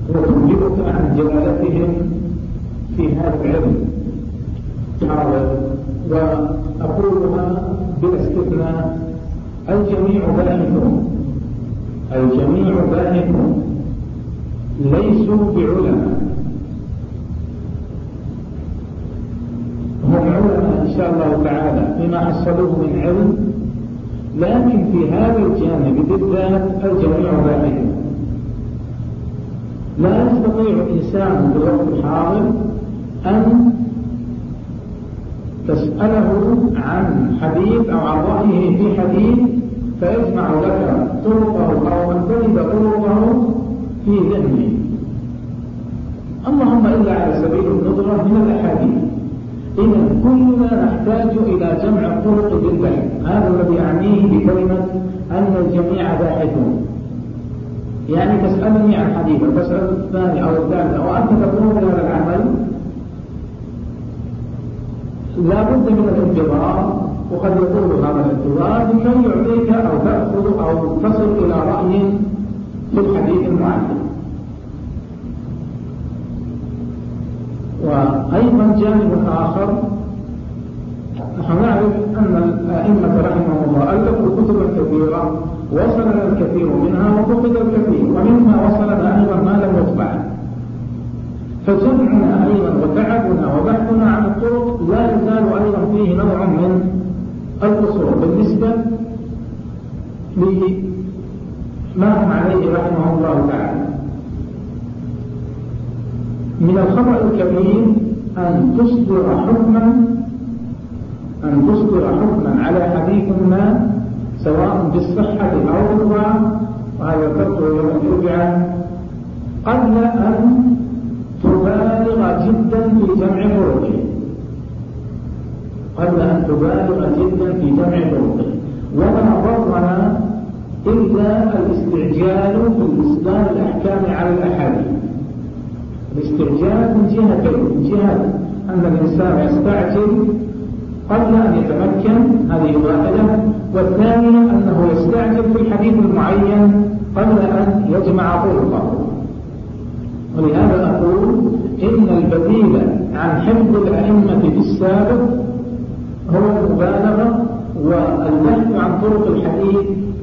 وتنبئك عن جلالتهم في هذا العلم. وأقولها بلا استثناء: الجميع باحثون، الجميع باحثون، ليسوا بعلماء، هم علماء إن شاء الله تعالى بما حصلوه من علم، لكن في هذا الجانب بالذات الجميع باحثون. لا يستطيع إنسان بالوقت الحاضر أن تسأله عن حديث أو عن رأيه في حديث فيجمع لك طرقه أو أن تجد طرقه في ذهنه، اللهم إلا على سبيل النظرة من الأحاديث. إذا كلنا نحتاج إلى جمع الطرق بالبحث، هذا الذي أعنيه بكلمة أن الجميع باحثون. يعني تسألني عن حديث وتسأل الثاني أو الثالث وأنت تقوم بهذا العمل، لا بد من الانتظار، وقد يطول هذا الانتظار لكي يعطيك أو تأخذ أو تصل إلى رأي في الحديث المعين. وأيضا جانب آخر، نحن نعرف أن الأئمة رحمهم الله ألفوا كتبا كثيرة وصلنا الكثير منها وفقد الكثير، ومنها وصلنا أيضا ما لم يطبع. فجمعنا أيضا وتعبنا وبحثنا عن الطرق لا يزال أيضا فيه نوع من القصور بالنسبة لما هم عليه رحمه الله تعالى. من الخطأ الكبير أن تصدر حكما على حديث ما سواء بالصحة أو بالضعف، وهذا ذكرته يوم الأربعاء، قبل أن تبالغ جدا في جمع طرقه، وما ضرنا إلا الاستعجال في الإصدار الأحكام على الأحاديث. الاستعجال من جهتين: من جهة أن الإنسان يستعجل قبل أن يتمكن، هذه واحدة، والثانية أنه يستعجل في الحديث المعين قبل أن يجمع طرقه. ولهذا أقول إن البديل عن حفظ الأئمة في السابق هو المبالغة والبحث عن طرق الحديث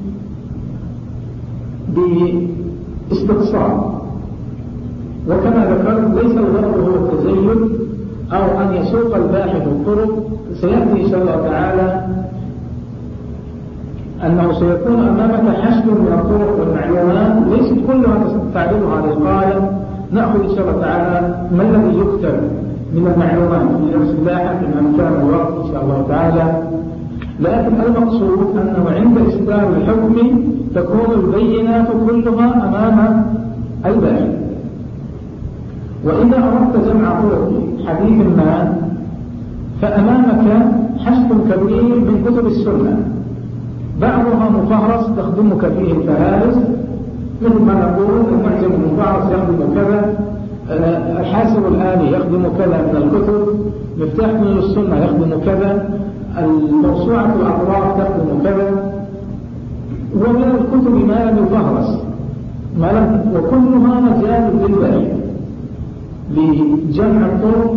باستقصاء. وكما ذكرت ليس الغرض هو التزيد أو أن يسوق الباحث الطرق. سيأتي إن شاء الله تعالى أنه سيكون أمامك حشد من الطرق والمعلومات ليست كلها تعدلها للغاية. نأخذ إن شاء الله تعالى ما الذي يكتب من المعلومات في درس اللاحق من أمكان الوقت إن شاء الله تعالى، لكن المقصود أنه عند إصدار الحكم تكون البينات كلها أمام الباحث. وإذا أردت جمع طرق حديث ما فأمامك حشد كبير من كتب السنة، بعضها مفهرس تخدمك فيه الفهارس، مثل ما نقول المعجم المفهرس يخدم كذا، الحاسب الآلي يخدم كذا من الكتب، مفتاح من السنة يخدم كذا، الموسوعة الأطراف تخدم كذا، ومن الكتب ما لم يفهرس، وكلها مجال للبحث لجمع الطرق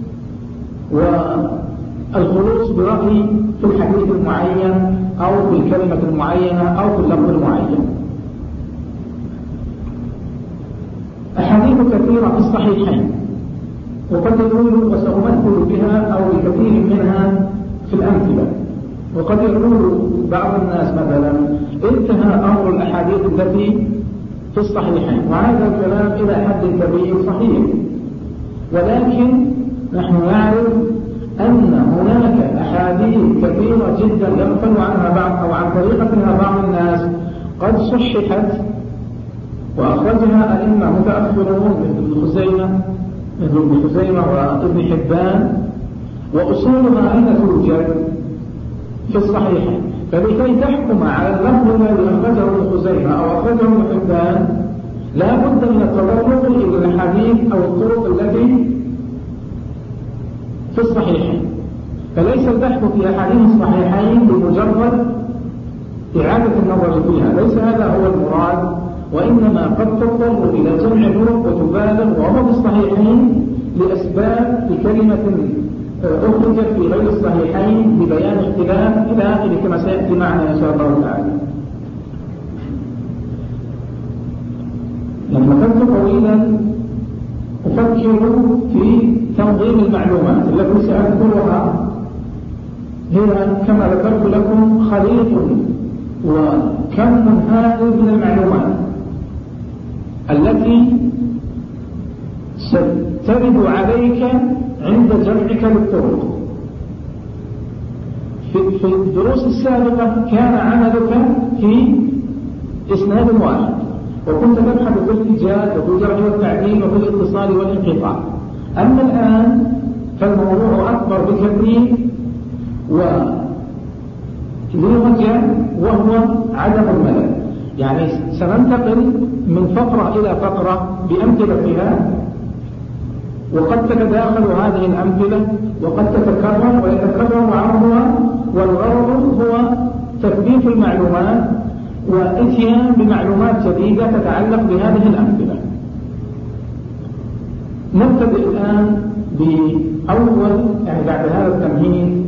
والخلوص برأي في الحديث المعين أو في الكلمة المعينة أو في اللفظ المعين. أحاديث كثيرة في الصحيحين، وقد يقول وسأمثل بها أو بكثير منها في الأمثلة. وقد يقول بعض الناس مثلا انتهى أمر الأحاديث التي في الصحيحين، وهذا الكلام إلى حد كبير صحيح، ولكن نحن نعرف أن هناك أحاديث كثيرة جدا يغفل عنها بعض أو عن طريقتها بعض الناس قد صححت وأخرجها أئمة متأخرون مثل ابن خزيمة وابن حبان، وأصولها أين توجد؟ في الصحيحين. فلكي تحكم على اللفظ الذي أخرجه ابن خزيمة أو أخرجه ابن حبان لا بد من التطرق إلى الحديث أو الطرق التي في الصحيحين. فليس البحث في أحاديث الصحيحين بمجرد إعادة النظر فيها، ليس هذا هو المراد، وإنما قد تضطر إلى جمع طرق يبالغ وهو في الصحيحين لأسباب لكلمة أخرجت في غير الصحيحين ببيان اختلاف إلى آخره كما سيأتي معنا إن شاء الله تعالى. لما كنت طويلا أفكر في تنظيم المعلومات التي سأذكرها، هي كما ذكرت لكم خليط وكم هائل من المعلومات التي سترد عليك عند جمعك للطرق. في الدروس السابقة كان عملك في إسناد واحد، وكنت تبحث في الإيجاد وفي الجرح والتعديل وفي الاتصال والانقطاع. أما الآن فالموضوع أكبر بكثير ولوجه وهو عدم الملل. يعني سننتقل من فقرة إلى فقرة بأمثلتها، وقد تتداخل هذه الأمثلة وقد تتكرر ويتكرر بعضها، والغرض هو تثبيت المعلومات وإتيان بمعلومات جديدة تتعلق بهذه الأمثلة. نبتدئ الآن بأول، يعني بعد هذا التمهيد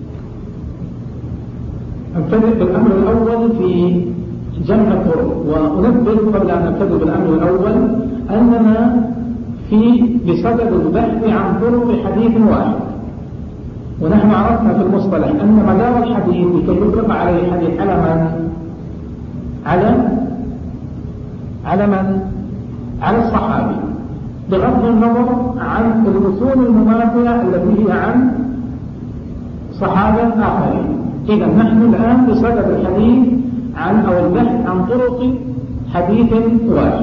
نبتدئ بالأمر الأول في جمع الطرق. ونبدأ قبل أن نبتدئ بالأمر الأول أننا بصدد البحث عن طرق حديث واحد. ونحن عرفنا في المصطلح أن مدار الحديث لكي يطلق عليه الحديث على من؟ على الصحابي، بغض النظر عن الرسوم المماثلة التي هي عن صحابة آخرين. إذا نحن الآن بصدد الحديث أو البحث عن طرق حديث واحد،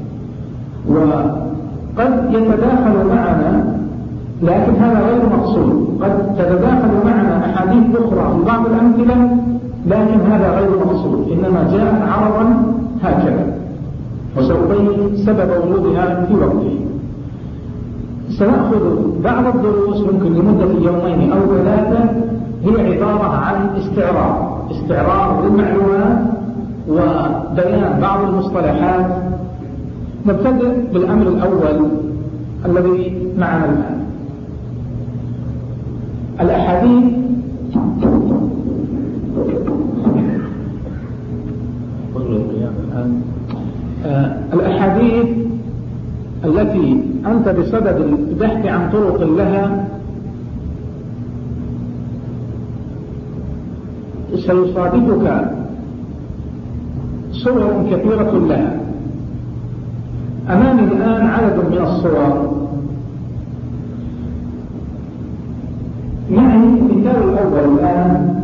وقد يتداخل معنا، لكن هذا غير مقصود. قد تتداخل معنا أحاديث أخرى في بعض الأمثلة، لكن هذا غير مقصود، إنما جاء عرضا هكذا، وسأبين سبب ورودها في وقته. سنأخذ بعض الدروس ممكن لمدة يومين أو 3، هي عبارة عن استعراض للمعلومات وبيان بعض المصطلحات. نبتدئ بالأمر الأول الذي معنا الآن، الأحاديث. الأحاديث التي أنت بصدد البحث عن طرق لها سيصادفك صور كثيرة لها. أمامي الآن عدد من الصور. معي المثال الأول الآن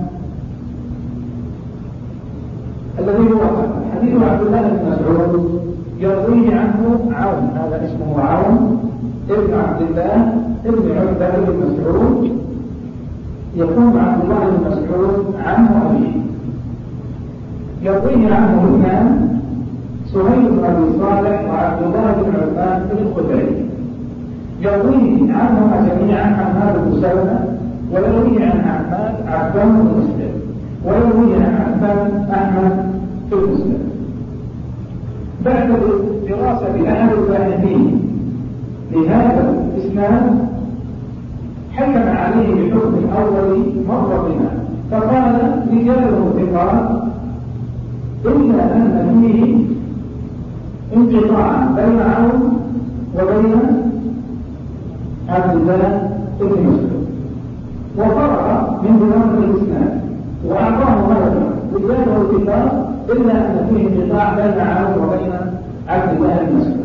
الذي هو حديث عبد الله بن مسعود يرويه عنه عون، هذا اسمه عون ابن عبد الله ابن عتبة بن مسعود، يقول عبد الله بن مسعود عنه أبيه، يرويه عنه اثنان، سهيل بن أبي صالح وعبد الله بن عثمان بن الخدري. يرويه عنهما جميعا حماد بن سلمة، ويرويه عن أحمد عبان بن مسلم، ويرويه عن عبان أحمد في المسلم. بعد دراسة أهل الباحثين لهذا الإسناد حكم عليه بحكم أول مرة، فقال رجاله ثقات إلا أن فيه انقطاعا بين عون وبين عبد الله بن مسعود، وفرق من دراسة الإسناد وأعطاه مرة رجاله ثقات إلا أن فيه انقطاع بين عون وبين عبد الله بن مسعود.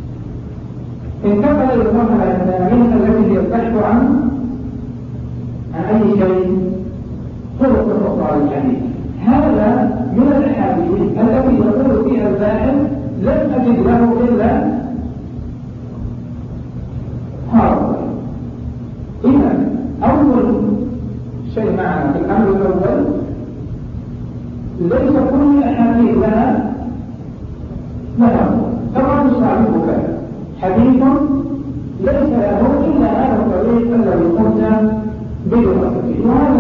انتقل إلى المرحلة الثانية التي يبحث عن أي شيء طرق أخرى للحديث. هذا من الأحاديث التي يقول فيها الباحث لم أجد له إلا هذا. إذا أول شيء معنا في الأمر الأول، ليس كل الأحاديث لها طبعا يصعبك حديث ليس له إلا هذا الطريق الذي قمت بدراسته، وهذا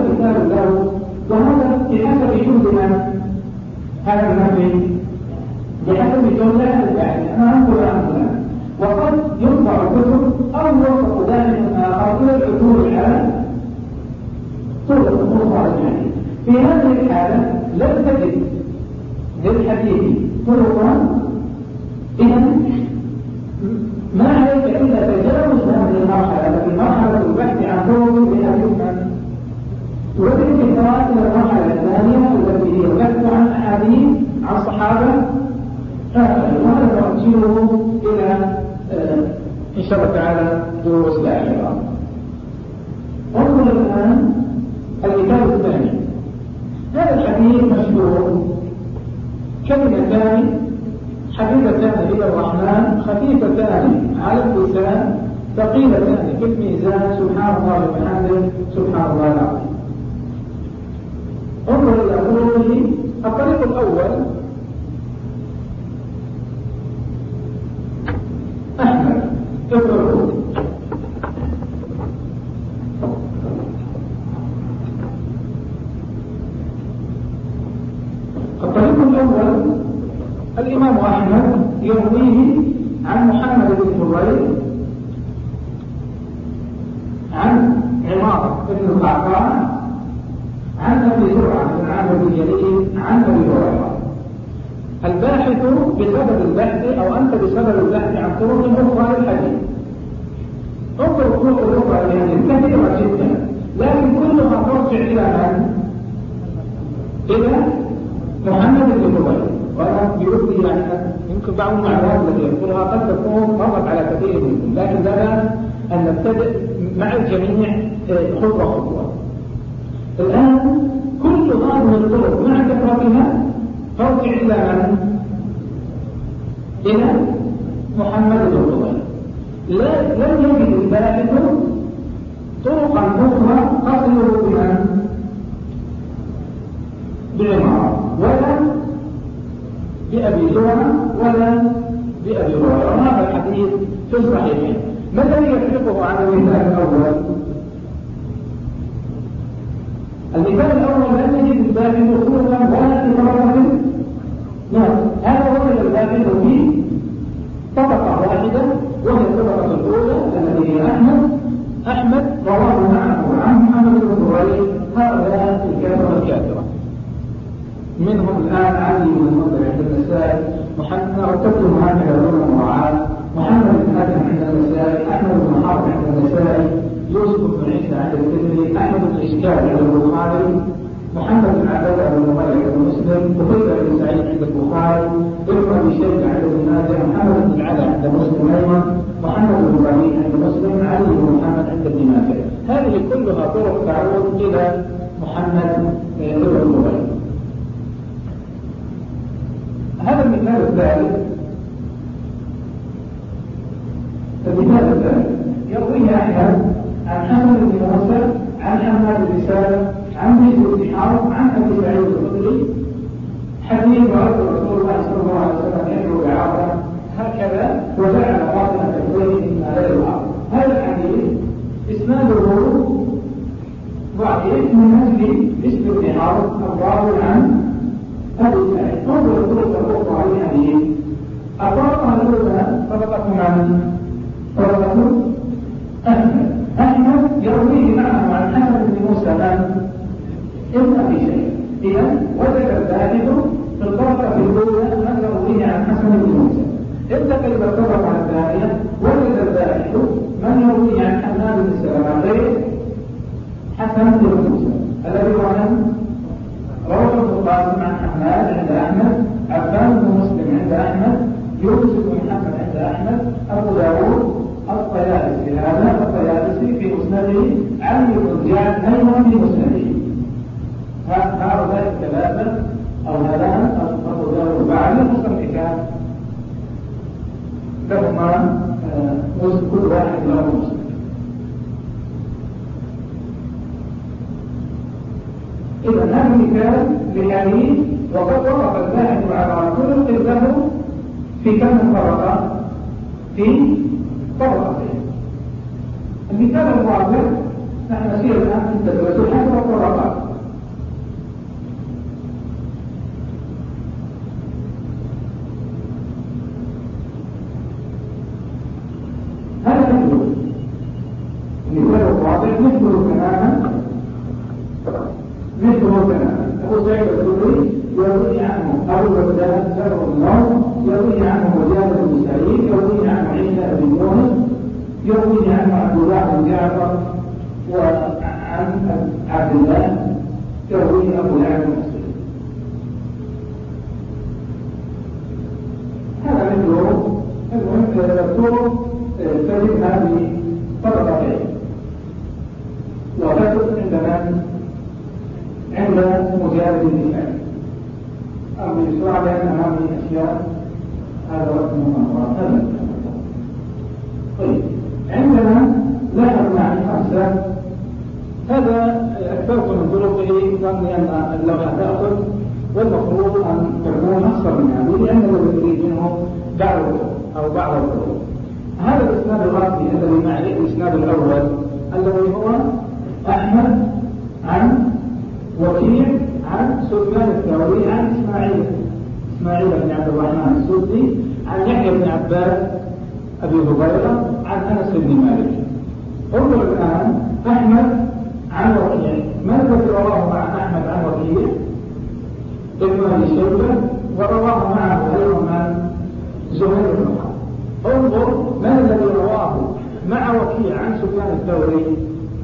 فيه طرقا إذا ما عليك إلا تجاوز هذه المرحلة التي مرحلة البحث عن طرق بها تفهم والانتقال إلى المرحلة الثانية التي هي البحث عن أحاديث عن صحابة وهذا نرجعه إلى إن شاء الله تعالى دروس لاحقة. انظر الآن الكتاب الثاني. هذا الحديث مشهور كلمتان حبيبتان إلى الرحمن خفيفتان على اللسان ثقيلتان في الميزان سبحان الله وبحمده سبحان الله العظيم. انظر إلى قوله الطريق الأول أحمد اقرأوا. الطريق الأول الإمام أحمد يرويه عن محمد بن فضيل عن عمار بن القعقاع عن أبي زرعة بن عامر الجليل عن أبي هريرة. الباحث بسبب البحث أو أنت بسبب البحث عن طرق أخرى للحديث. انظر الطرق الأخرى يعني كثيرة جدا لكن كلها ترجع إلى من؟ إلى محمد بن فضيل. وأنا بيقول يعني يمكن بعض المعلومات التي يقولها قد تكون مرت على كثير منكم لكن لنا أن نبتدئ مع الجميع خطوة خطوة. الآن كل هذه الطرق مع كثرتها ترجع إلى من؟ إلى محمد بن فضيل. لم يجد الباحث طرقا أخرى تصل بمن؟ بعمار ولا بأبي زرعة ولا بأبي هريرة. هذا الحديث في الصحيحين. ما الذي يفرقه عن المثال الأول؟ المثال الأول لم يجد الباحث طرقا ولا في طرقة. نعم هذا هو الباحث في طبقة واحدة وهي الطبقة الأولى التي هي أحمد رواه معه عن محمد بن فضيل هؤلاء الكافرة منهم الآن علي بن المنذر عند النسائي محمد رتبتهم هكذا دون المراعاة محمد بن حاتم عند النسائي أحمد بن حاتم عند النسائي يوسف بن عيسى عند الترمذي أحمد بن إشكال عند البخاري محمد بن عبادة بن مغير عند مسلم قتيبة بن سعيد عند البخاري ابن أبي شيبة عند ابن ماجه محمد بن العلا عند مسلم أيضا محمد بن إبراهيم عند مسلم علي بن محمد عند ابن ماجه. هذه كلها طرق تعود إلى محمد بن فضيل. هذا المثال الثالث. المثال الثالث يرويه أحمد عن حمد بن موسى عن حماد بن سالم عن زيد بن حرب عن أبي سعيد الخدري حديث رأيت رسول الله صلى الله عليه وسلم يدعو بعرضه هكذا وجعل فاطمة الزين على الأرض. هذا الحديث إسناده ضعيف من أجل اسم بن حرب الراوي عن أبي سعيد. انظر الطرق الأخرى للحديث. الطريقة الأولى طريقة من؟ طريقة أحمد يرويه معه عن حمد بن موسى ابن أبي شيبة. إذا وجد الباحث في الطريقة الأولى من يرويه عن حسن بن موسى. انتقل إلى الطريقة الثانية وجد الباحث من يرويه عن حماد بن سلمة غير حسن بن موسى الذي هو من؟ رواه ابن القاسم عن حماد عند أحمد عبان بن مسلم عند أحمد يوسف بن محمد عند أحمد أبو داود الطيالسي. هذا الطيالسي في مسنده علي بن زياد أيضا في مسنده. هؤلاء الثلاثة أو هذان أبو داود بعد المصنفات لهما كل واحد له مسلم. إذا هذا مثال لحديث وقد وقف الباحث على طرق له في كم طبقة؟ في طبقتين. المثال الرابع نحن نسير الآن في التدرس حسب الطبقات. هذا المثال الرابع مثله تماما أبو سعيد الخدري يروي عنه أبو بردان سعيد، يرويه عن عيسى بن يونس، يرويه عن عبد الله بن جعفر، وعن عبد الله يرويه أبو يعلى المصري. هذا مثله الدكتور تجد هذه طبقتين، وتجد عندنا عند مجاهد الدفاع أو بإسراع، لأن هذه الأشياء هذا وقت مؤامرات. طيب عندنا لاحظ معي خمسة، هذا أكثرت من طرقه ظني أن اللغة تأخذ، والمفروض أن تكون أكثر من هذه، لأن الذي يريد منه بعض الطرق. هذا الإسناد الراسي الذي معي الإسناد الأول الذي هو أحمد عن وكيع عن سفيان الثوري عن إسماعيل بن عبد الرحمن السدي عن يحيى بن عباس أبي هريرة عن أنس بن مالك. انظر الآن أحمد عن وكيع، من الذي رواه مع أحمد عن وكيع؟ ابن أبي شيبة، ورواه معه أيضا زهير بن حرب. انظر من الذي رواه مع وكيع عن سفيان الثوري؟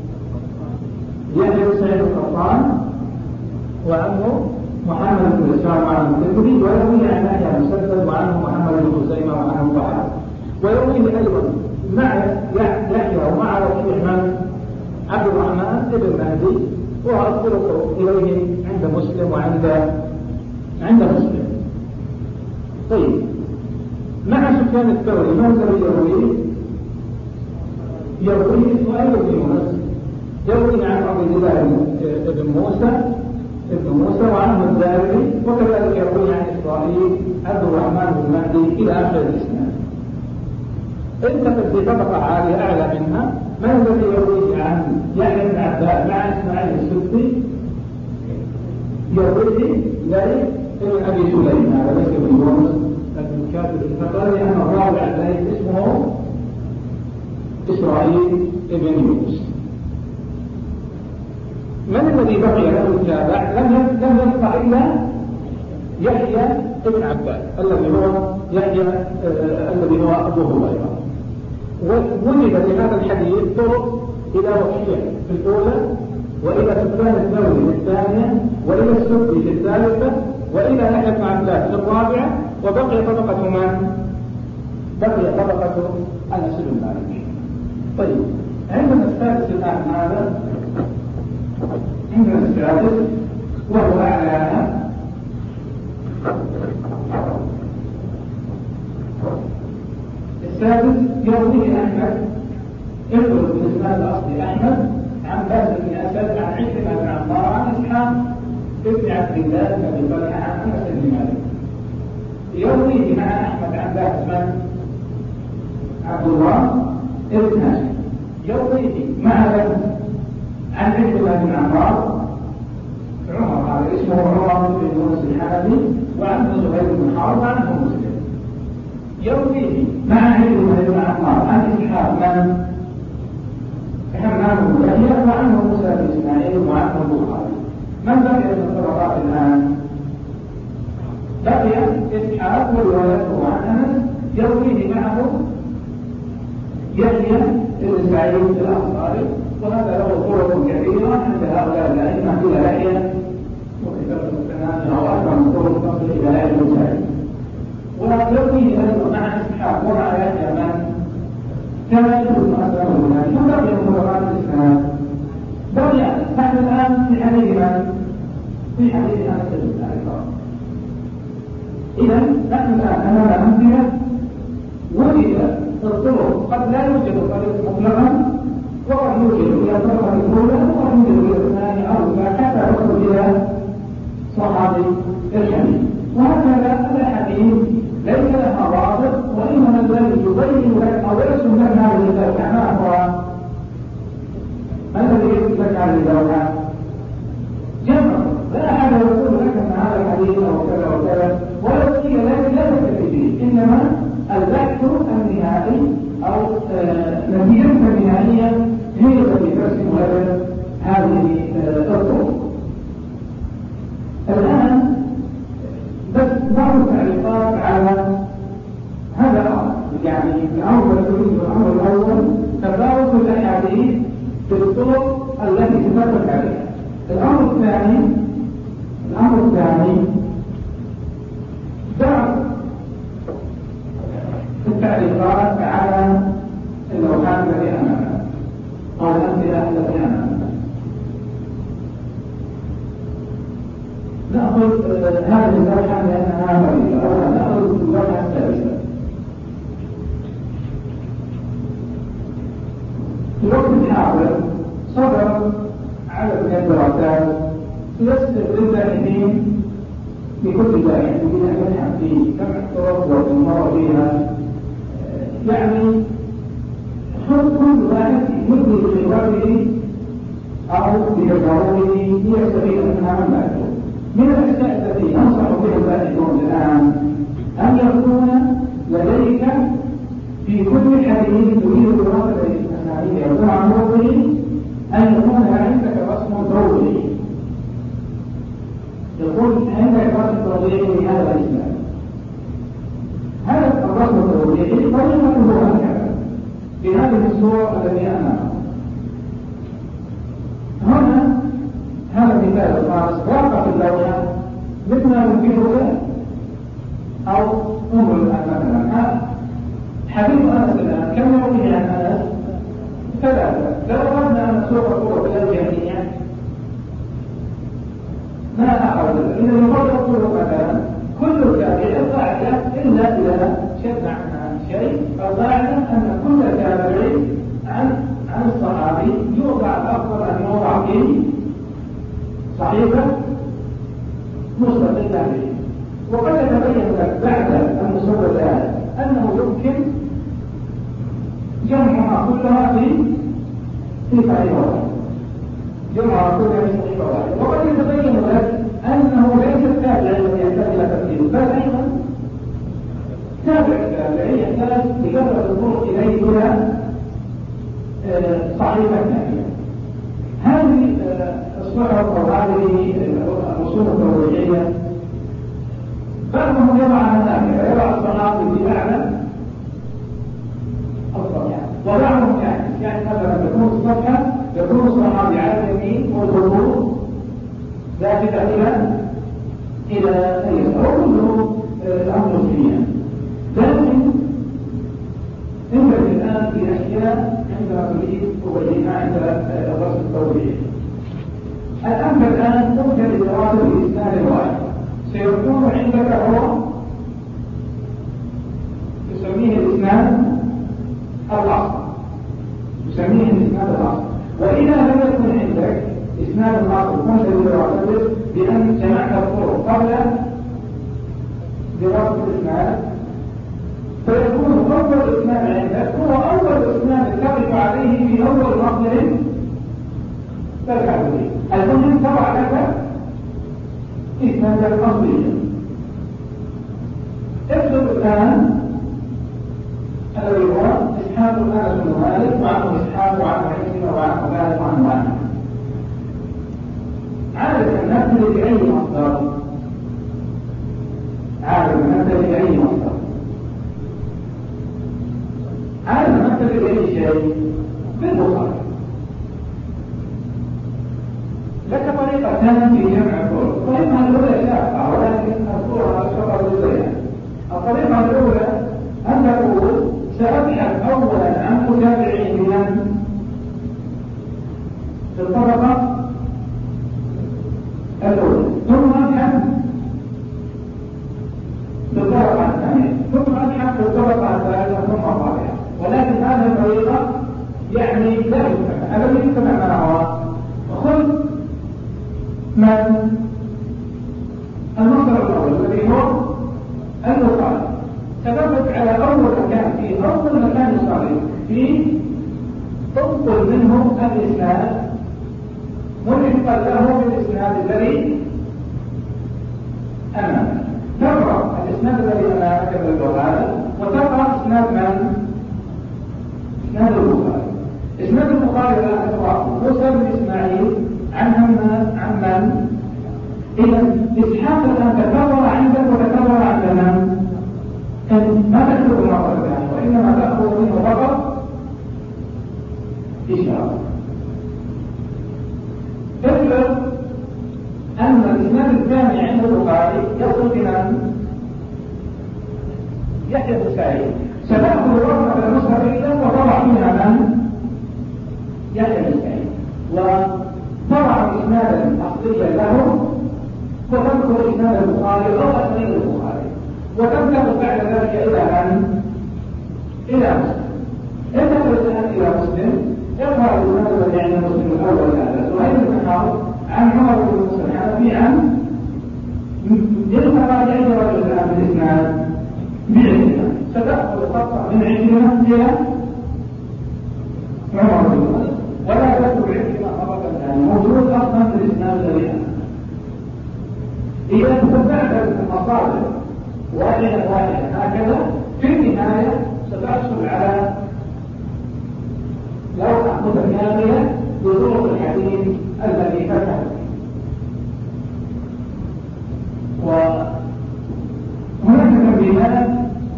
يحيى بن سعيد القطان وعنه محمد بن بشار وعنه الترمذي، ويروي عن يحيى مسدد وعنه محمد بن خزيمة وعنه الطحاوي، ويروي أيضا مع يحيى ومع وكيع من عبد الرحمن بن مهدي، وأذكرك إليه عند مسلم عند مسلم. طيب مع سفيان الثوري ما الذي يروي سؤال بن يونس، يروي عن عبد الله بن موسى وعنه الدارمي، وكذلك يروي عن إسرائيل عبد الرحمن بن مهدي إلى آخر الإسناد. انتقل في طبقة عالية أعلى منها، من الذي يروي عن يحيى بن عباس مع إسماعيل السدي؟ يروي ليث بن أبي سليم، هذا ليس بن يونس بن كاتب الثقل، لأن الراوي عن ليث اسمه إسرائيل بن يونس. من الذي بقي له التابع؟ لم يبقى إلا يحيى بن عباس الذي هو أبو هريرة. ووجد لهذا الحديث طرق إلى وكيع في الأولى، وإلى سفيان الثوري في الثانية، وإلى السدي في الثالثة، وإلى يحيى بن عباس في الرابعة، وبقي طبقة من؟ بقي طبقة أنس بن مالك. طيب عندنا السادس الآن، هذا عندنا السادس وهو أعلاها. السادس يرويه أحمد، يذكر في الإسناد الأصلي أحمد عن باز بن أسد عن عكرمة بن عمار عن إسحاق بن عبد الله بن أبي طلحة عن أنس بن مالك. يرويه مع أحمد عن باز بن عبد الله بن هاشم، يرويه مع باز عن عكرمة بن عمار عمر، هذا اسمه عمر بن يونس الحنفي، وعنه زهير بن حرب وعنه مسلم. يرويه مع عكرمة بن عمار عن إسحاق من حمام بن يحيى، وعنه موسى بن إسماعيل، وعنه البخاري. من بقي من الطبقات الآن؟ بقي إسحاق وروايته عن أنس، يرويه معه يحيى بن سعيد الأنصاري، وهذا له طرق كثيرة عند هؤلاء الأئمة إلى يحيى، وكتابة الثنائي أو أكثر من طرق تصل إلى يحيى بن سعيد. ويرويه أيضا مع إسحاق ومع يحيى من كما يقول أسلام الناس. ما بقي من طبقات الإسلام؟ بقي نحن الآن في حديث من؟ في حديث أنس بن مالك. إذا نحن الآن أمام أمثلة وجد الطرق، قد لا يوجد طريق مطلقا، وقد يوجد إلى الطرق الأولى، وقد يوجد إلى الثانية أو حتى يصل إلى صحابي الحديث. وهكذا الأحاديث ليس لها ضابط، وإنما الذي يبين لك أو يرسم لك هذه اللوحة ما هو؟ الذي يرسم لك هذه اللوحة جمع، لا أحد يقول لك أن هذا الحديث أو كذا وكذا، ولا قيل لك لا تكفي، إنما البحث النهائي أو نتيجة النهائية هي التي ترسم لك هذه الطرق. الآن بس بعض التعليقات على هذا الأمر. الأمر الأول تفاوت الأحاديث في الطرق التي تتفق عليها. الأمر الثاني بعض التعليقات على اللوحات التي أمامنا أو الأمثلة التي أمامنا. نأخذ هذه اللوحة لأنها مريضة، أولا نأخذ اللوحة الثالثة. في الوقت الحاضر صدر عدد من الدراسات تيسر للباحثين في كل باحث يريد أن يبحث في جمع الطرق والأمور فيها، يعني كل واحد يبني بخبرته أو بتجاربه ليستفيد منها من بعده. من الأشياء التي ينصح بها الباحثون الآن أن يكون لديك في كل حديث تريد دراسة الأسانيد يكون عن موضوعه أن يكون عندك رسم توضيحي، يكون عندك رسم توضيحي لهذا الإسلام. هذا الرسم التوضيحي طريقته هكذا في هذه الصورة التي أمامنا. هنا هذا المثال الخاص واقع في اللوحة مثل ما يمكنه أو انظر الآن مثلا حديث أنس الآن كم يرويه عن أنس؟ ثلاثة. لو أردنا أن نسوق الطرق الجهنية ما أخذ إذا يقول الطرق مثلا كل تابع القاعدة إلا إذا شد عنها شيء، فالقاعدة أن كل تابع عن الصحابي يوضع أفضل أن يوضع فيه صحيفة مستقلة به. وقد يتبين لك بعد المسودات أنه يمكن جمعها كلها في صحيفة واحدة، جمعها كلها في صحيفة واحدة. وقد يتبين لك أنه ليس التابع الذي يحتاج إلى تفسير، بل أيضا تابع التابعي يحتاج لكثرة الطرق إليه إلى صحيفة ثانية. هذه الصحف أو هذه الرسوم التوضيحية بعضهم يضع مناكب، يضع الصحابي في أعلى الصفحة، وبعضهم يعني مثلا تكون الصفحة يكون الصحابي على اليمين والظهور ذاتها إلى اليسار، وكله الأمر فيها. لكن انت الآن في أشياء عندما تريد تبينها عند الرسم التوضيحي. الأمر الآن ممكن لدراسة الإسناد الواحد سيكون عندك هو يسميه الإسناد الأصل، يسميه الإسناد الأصل. وإذا لم يكن عندك إسناد الأصل كنت لدراسته بأن جمعت الطرق قبل دراسة الإسناد، فيكون أول إسناد عندك هو أول إسناد تقف عليه في أول مصدر ترجع إليه. المهم تضع لك إسنادا أصليا. افرض الآن الذي هو إسحاق بن أنس بن مالك وعنه إسحاق وعنه عكرمة وعنه مالك وعنه مالك. عادة نبتدئ بأي مصدر؟ عادة نبتدئ بأي مصدر؟ عادة نبتدئ بأي شيء؟ بالبخاري. لك طريقتان في جمع الطرق. الطريقة الأولى شاقة ولكن أذكرها أشرف بالبيان. الطريقة الأولى أن تقول سأبحث أولا عن متابعين في الطبقة الأولى، ثم أبحث في الطبقة الثانية، ثم أبحث في الطبقة الثالثة ثم الرابعة. ولكن هذه الطريقة يعني لا يستمع. الذي يستمع معها خذ من المصدر الأول الذي هو البخاري، تثبت على أول مكان في أول مكان صغير فيه، تنقل منه الإسناد ملحقا له بالإسناد الذي أمامك. تقرأ الإسناد الذي أمامك بالبخاري وتقرأ إسناد من؟ إسناد البخاري. إسناد البخاري لا تقرأ موسى بن إسماعيل عن من؟ إذا إسحاق الآن تكرر عندك وتكرر عند من؟ ما تكتب المرة الثانية، وإنما تأخذ إشارة. افرض أن الإسناد الثاني عند البخاري يصل إلى يحيى بن سعيد، سنأخذ الورقة النسخة إلى وضع فيها من يحيى بن سعيد، وطبع إسنادا أصليا له وتنقل إسناد البخاري أو أسانيد البخاري، وتنتقل بعد ذلك إلى من؟ إلى مسلم. انتقل الآن إلى مسلم، يقرأ الإسناد الذي عند مسلم الأول هذا سهيل بن حرب عن عمر بن موسى الحنفي عن يلقى يأتي رجل الآن بالإسناد بعلمنا، ستأخذ الخطأ من علمنا إلى عمر بن موسى، ولا تكتب علمنا مرة ثانية، موجود أصلا في الإسناد الذي إذا تتبعت المصادر واحدة هكذا في النهاية ستحصل على لوحة متكاملة بطرق الحديث الذي فتح. وهناك تنبيهات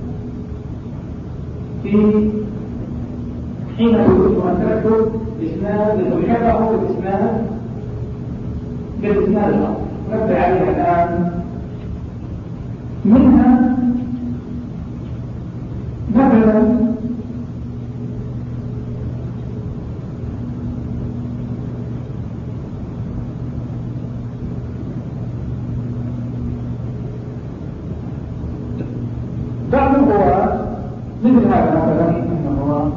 في حين تريد أن تكتب إسناد لتلحقه بالإسناد الأصلي، نبدأ عليها الآن. منها مثلا بعض الرواة مثل هذا مثلا أنه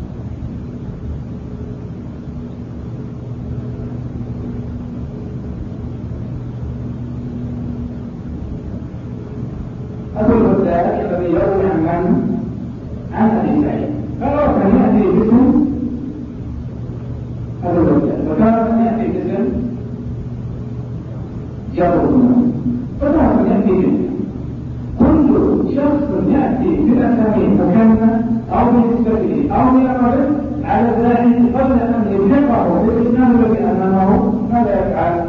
أبو الهداء الذي يروي عن أبي سعيد، فلو كان يأتي باسم أبو الهداء وكان يأتي باسم جابر بن وكان يأتي باسم كل شخص يأتي بالأسامي مكانة أو بنسبته أو بأمره على ذلك قبل أن يلحقه بالإسلام الذي أمامه ماذا يفعل؟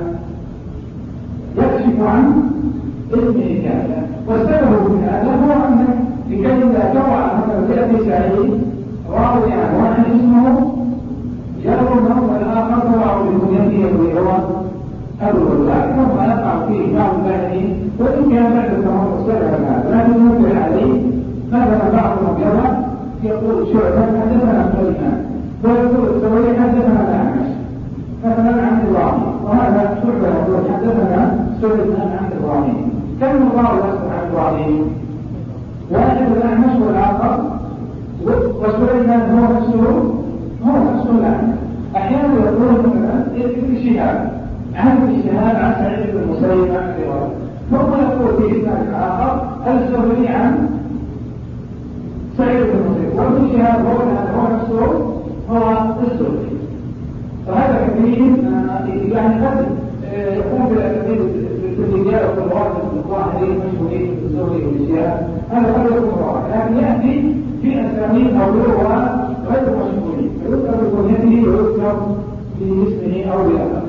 يكشف عن اسمه كاملا. والسبب من هذا هو أنك لكي لا تقع مثلا بأبي سعيد راوي عن واحد اسمه جابر والآخر رواه بكنيته الذي هو أبو الهداء، ثم يقع فيه بعض الباحثين وإن كان بعد التمر السبب هذا لكن ينبه عليه. مثلا بعضهم يرى يقول شعبة حدثنا سليمان ويقول الثوري حدثنا الأعمش مثلا عن إبراهيم، وهذا شعبة يقول حدثنا سليمان عن إبراهيم. كم الراوي يصدق عن إبراهيم؟ واحد الأعمش والآخر، وسليمان هو نفسه الأعمش. أحيانا يقول مثلا ابن شهاب عن ابن شهاب عن سعيد بن المسيب عن إبراهيم، ثم يقول في إسناد آخر الزهري عن سعيد بن المسيب، وابن شهاب هو نفسه هو الزهري. فهذا كثير يعني قد يكون بالأسانيد الرجال والرواد الظاهرين مشهورين بالزهري والشهاب، هذا قد يكون رواد، لكن يأتي في أسانيد أو رواد غير مشهورين فيذكر بكنيته ويذكر باسمه أو بأمره.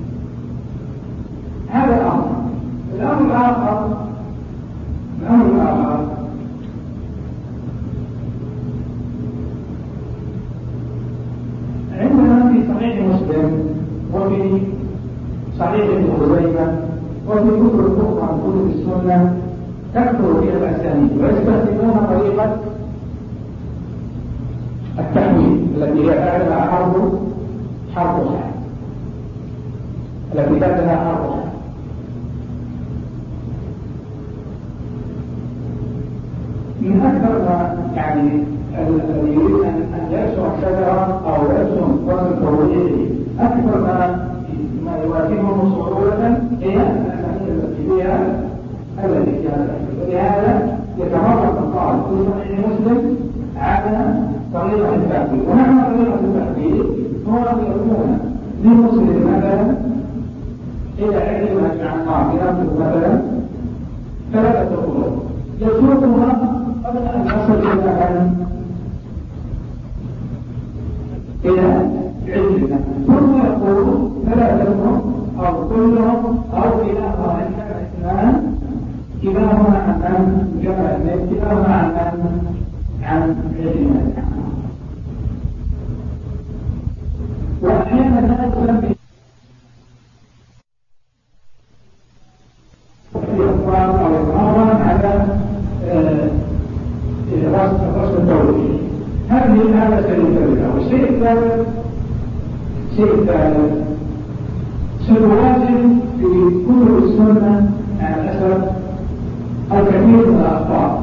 هذا الأمر. الأمر الآخر عندنا في صحيح مسلم وفي صحيح ابن خزيمة وفي كتب أخرى من كتب السنة تكثر فيها الأسانيد ويستخدمون طريقة التحويل التي هي تعلمها حرفها التي تعلمها حرفها. من أكثر ما يعني الذي يريد أن يرسم شجرة أو يرسم وصف توجيهي أكثر ما يواجهه صعوبة هي الأسانيد التي فيها التي فيها. ولهذا يتمرن الطالب في صحيح مسلم على طريقة التحويل. ومعنى طريقة التحويل هو أن يكون للمسلم مثلا إلى علم عن قاعدة مثلا ثلاثة قلوب يسوقها قبل أن يصل إلى علمنا، ثم يقول ثلاثة أو كلهم أو كلاهما إن كان اثنان كلاهما عن جمع الميت كلاهما عن علمنا. هذا سينتبه. والشيء الثالث سنوازن في كتب السنة عن الأسف الكثير من الأخطاء،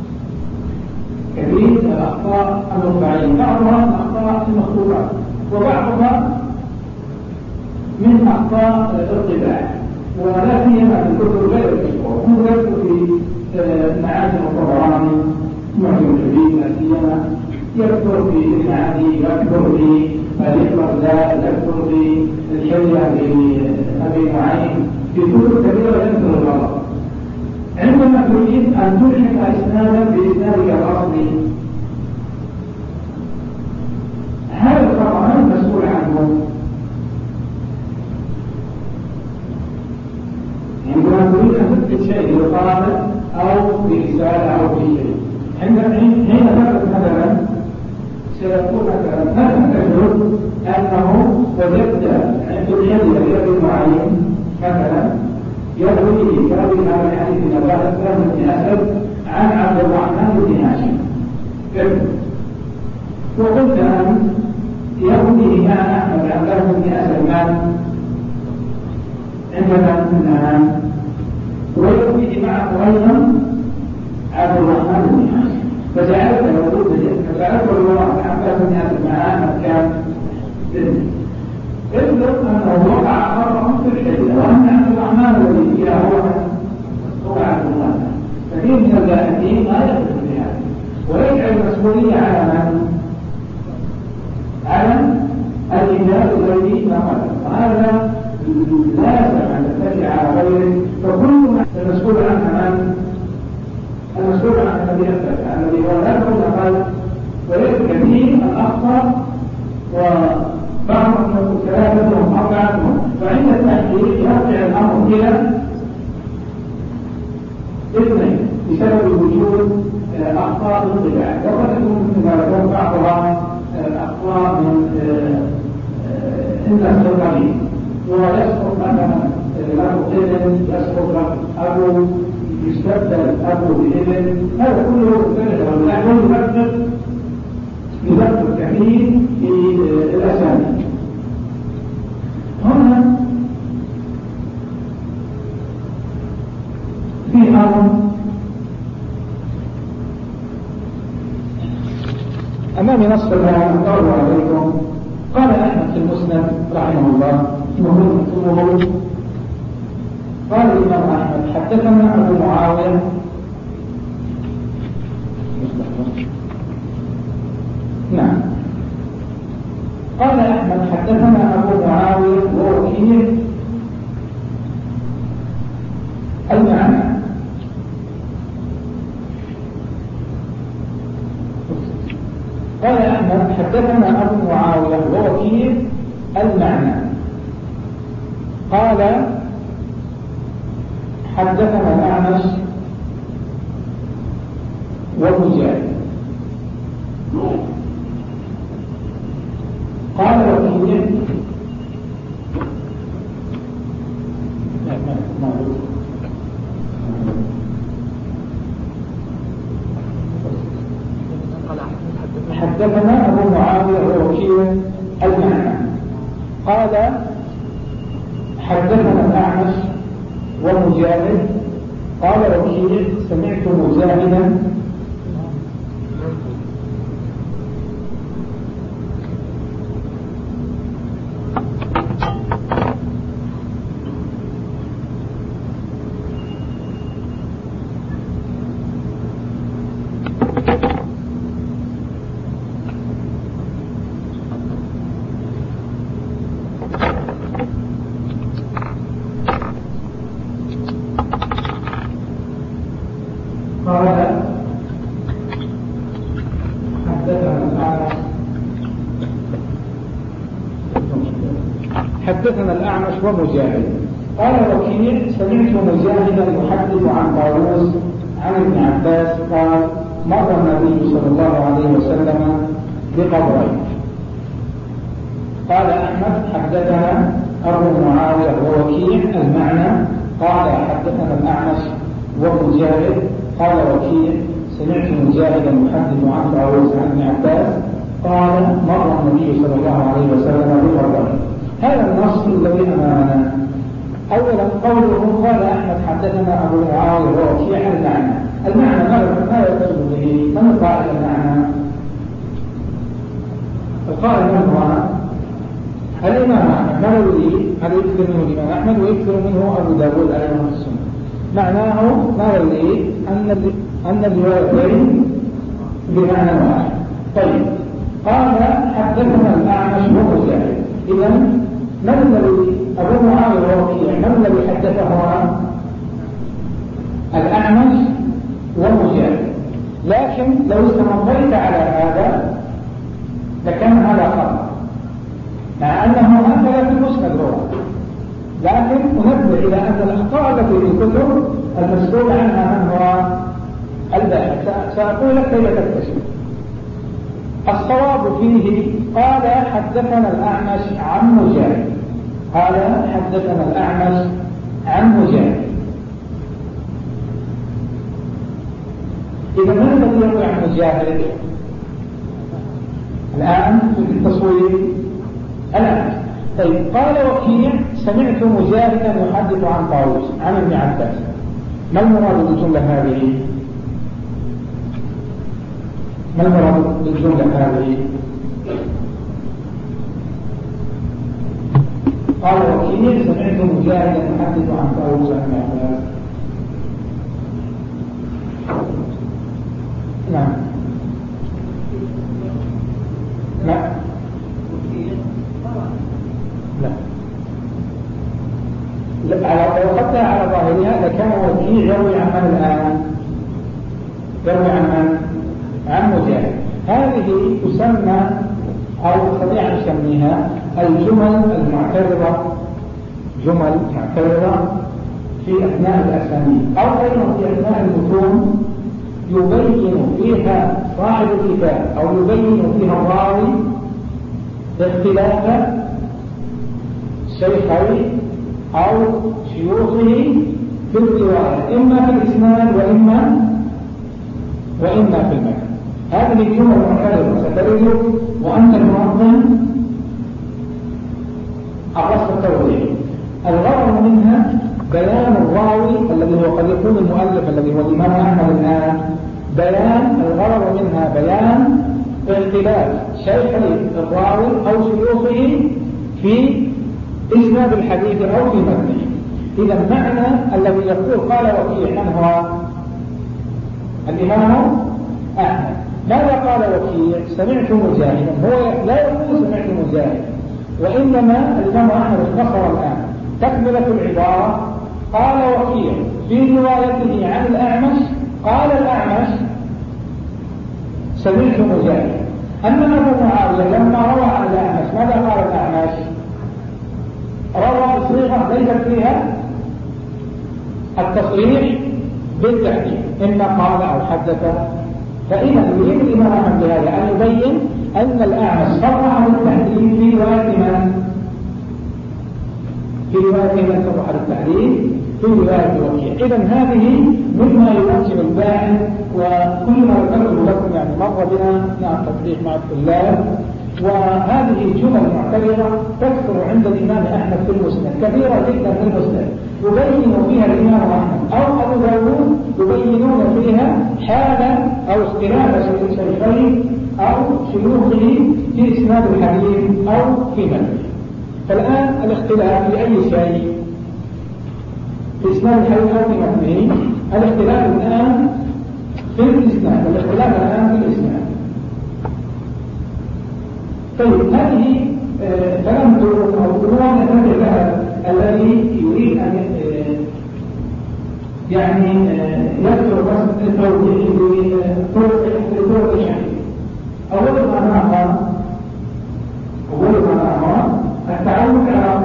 كثير من الأخطاء المطبعية، بعضها من أخطاء المخطوطات وبعضها من أخطاء الطباعة، ولا سيما في الكتب غير المشهورة. هم يذكر في معاجم الطبراني معجم الكبير لا سيما، يذكر في ابن عدي، يذكر في الإقراء، يذكر في الحلية لأبي معين، في كتب كبيرة يذكر الغلط. عندما تريد أن تلحق إسنادا بإسنادك الأصلي، هذا الخطأ المسؤول عنه. عندما تريد أن تثبت شيء بالقاعدة أو برسالة أو بشيء، حين تثبت مثلا سيقول مثلا تجد أنه وجدت عند الحلية لأبي معين مثلا يروي كابي هذا الحديث من أباه بن أسد عن عبد الرحمن بن هاشم، وقلت أن يروي عن أحمد عن عبد بن أسد عندنا منها، ويروي معه أيضا عبد الرحمن بن هاشم، فجعلت الرواة عن عبد بن أسد مع أحمد كان اذكر أنه وقع خطأ في الحلية، وأن عبد الرحمن الذي فيها هو عبد الله. كثير من الباحثين ما يدخل في هذا ويجعل المسؤولية على من؟ على الإمام الذي نقل، وهذا لا يصح أن تتبع على غيره. فكل المسؤول عنها من؟ المسؤول عن الذي أثبت، الذي هو لا نقل ويذكر فيه الأخطاء، بعضهم ثلاثة أربعة، فعند التحقيق يرجع الأمر إلى اثنين بسبب وجود أخطاء الطباعة، وقد تكون بعضها أخطاء من الناس القليل، ويسقط مثلا الأب ابن، يسقط أبو، يستبدل أبو بابن، هذا كله يذكر كثير في الأسانيد. هنا في أمر أمامي نص الآن أقرأ عليكم. قال أحمد في المسند رحمه الله اسمه قال الإمام أحمد حدثنا أبو معاوية نعم قال أحمد حدثنا أبو معاوية ووكيع المعنى. قال أحمد حدثنا أبو معاوية ووكيع المعنى. قال حدثنا الأعمش ومجاهد. قال وكيع حدثنا أبو معاوية ووكيع المعنى. قال حدثنا الأعمش ومجاهد. قال وكيع سمعت مجاهدا حدثنا الأعمش ومجاهد. قال وكيع سمعت مجاهدا يحدث عن طاووس عن ابن عباس قال مر النبي صلى الله عليه وسلم بقبرين. قال أحمد حدثنا أبو معاوية ووكيع المعنى. قال حدثنا الأعمش ومجاهد. قال وكيع سمعت مجاهدا يحدث عن طاووس عن ابن عباس النبي صلى الله عليه وسلم بفضله. هذا النص الذي أمامنا أولا قوله قال أحمد حدثنا أبو معاوية ووكيع المعنى ما يقصد به؟ من القائل المعنى؟ القائل من هو؟ الإمام أحمد. ما يريد؟ هذا يكثر منه الإمام أحمد ويكثر منه أبو داود عليه السنة. معناه ما يريد؟ أن الروايتين بمعنى واحد. طيب قال حدثنا الأعمش ومجاهد. إذا من الذي أبو معاوية ووكيع من الذي حدثهما؟ الأعمش ومجاهد. لكن لو استمريت على هذا لكان هذا خطأ، مع أنه أنزل في المسند رواه، لكن أنبه إلى أن الأخطاء التي في الكتب المسؤول عنها من هو الباحث. سأقول لك كيف تكتشف. الصواب فيه قال حدثنا الأعمش عن مجاهد. قال حدثنا الأعمش عن مجاهد. إذا من الذي يروي عن مجاهد الآن في التصوير؟ الآن طيب قال وكيع سمعت مجاهدا يحدث عن طاووس عن ابن عباس. ما المراد بالجملة هذه؟ ما المراد بالجملة هذه؟ قال وكيع سمعت مجاهدا يحدث عن طاووس عن ابن عباس. نعم لا لا لو أخذتها على ظاهرها لكان وكيع يروي عن من الآن؟ يروي عن من؟ عن مجاهد. هذه تسمى أو نستطيع أن نسميها الجمل المعترضة، جمل معترضة في أثناء الأسانيد أو أيضا في أثناء المتون، يبين فيها صاحب الكتاب أو يبين فيها الراوي اختلاف شيخين أو شيوخه في الرواية، إما في الإسناد وإما في المتن. هذه الجمل المعترضة سترد وأنت المنظم الرسم التوضيحي. الغرض منها بيان الراوي الذي هو قد يكون المؤلف الذي هو الإمام أحمد الآن، بيان الغرض منها بيان اختلاف شيخ الراوي أو شيوخه في إسناد الحديث أو في متنه. إذا المعنى الذي يقول قال وكيع من هو؟ الإمام أحمد. ماذا قال وكيع؟ سمعت مجاهدا. هو لا يقول سمعت مجاهد، وإنما الإمام أحمد اختصر الآن تكملة العبارة. قال وكيع في روايته عن الأعمش قال الأعمش سمعت مجاهد. أما أبو معاوية لما روى عن الأعمش ماذا قال الأعمش؟ روى بصيغة ليست فيها التصريح بالتحديد، إما قال أو حدث. فإذا يريد الإمام أحمد بهذا أن يبين أن الأعمش صرح بالتحديد في رواية من؟ في رواية من صرح بالتحديد؟ في رواية وكيع. إذا هذه مما يمكن الباحث، وكل ما ذكرته لكم يعني مر بنا تطبيق مع الطلاب. وهذه الجمل المعتبرة تكثر عند الإمام أحمد في المسند، كثيرة جدا في المسند يبين فيها الإمام أحمد أو أبو داود يبينون فيها حالة أو اختلاف شيخين أو شيوخه في إسناد الحديث أو في متنه. فالآن الاختلاف في أي شيء؟ في إسناد الحديث أو في متنه. الاختلاف الآن في الإسناد، الاختلاف الآن في الإسناد. طيب هذه ثلاث طرق أو عنوان هذا الذي يريد أن يعني يذكر بس التوضيح بطرق الحديث. أول ما نعمل التعود على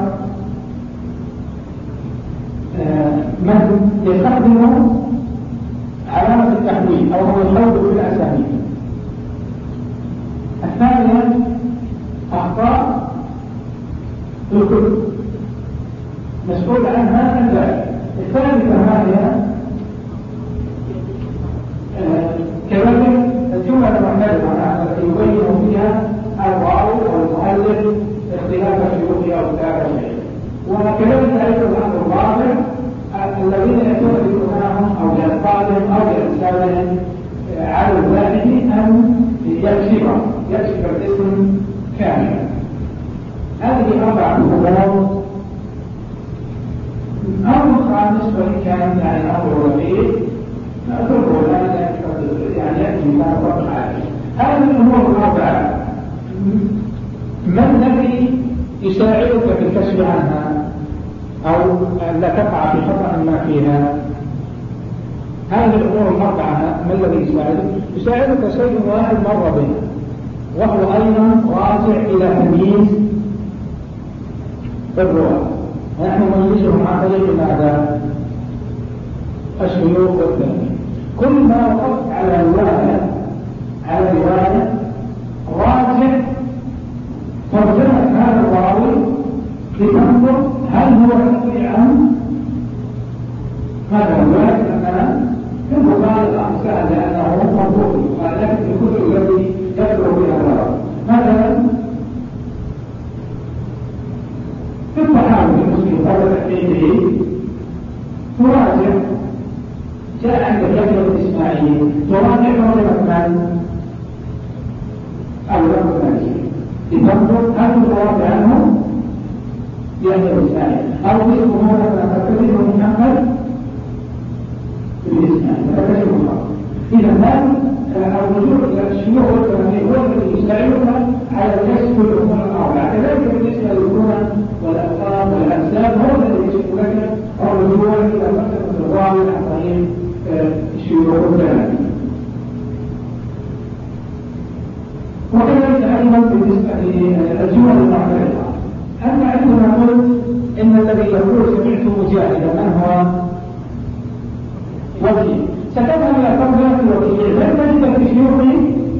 من يستخدم علامة التحويل أو هو الحول في الأسانيد. الثانية أخطاء الكتب مسؤول عنها الباحث. الثالثة هذه كذلك الجمل المعترضة التي يبين فيها الراوي كذلك أيضا الأمر الرابع الذين يأتون بكونهم أو بأطفالهم أو بأجسادهم على الواحد أن يكشف الاسم كاملا. هذه 4 أمور. الأمر الخامس وإن كان يعني أمر رقيق نأخذه الآن يعني يأتي ما وقع عليه. هذه الأمور 4 ما الذي يساعدك في الكشف عنها أو لا تقع في خطأ ما فيها؟ هذه الأمور 4 ما الذي يساعدك؟ يساعدك شيء واحد مر به، وهو أيضا راجع إلى تمييز الرواة. نحن نميزهم عن طريق ماذا؟ الشيوخ والتلاميذ. كل ما وقفت على رواية راجع ترجمة هذا الراوي لتنظر هل هو يروي عن هذا الرواية مثلا في البخاري الأمثال لأنه مرفوع، لكن في الكتب التي يذكر بها الراوي مثلا في الطحاوي المسلم أو التحقيقي تراجع جاء عند الجبل الإسماعيلي تراجع ترجمة من أو الأمثال لتنظر هل الرواية عنه يعني الإسماعيلي أو اسمه مثلا تكتبه محمد بالإسماعيلي فتكتبه الله. إذا هذا الرجوع إلى الشيوخ والتلاميذ هو الذي يساعدنا على كشف الأمور الأربعة. كذلك بالنسبة للكنى والألقاب والأنساب هو الذي يكشف لك الرجوع إلى مكتبة الراوي عن طريق الشيوخ والتلاميذ. وكذلك أيضا بالنسبة للجمل المعترضة، أما عندما قلت إن الذي يقول سمعت مجاهدا من هو وكيل، ستفهم إلى قبل الوكيل لن تجد في شيوخ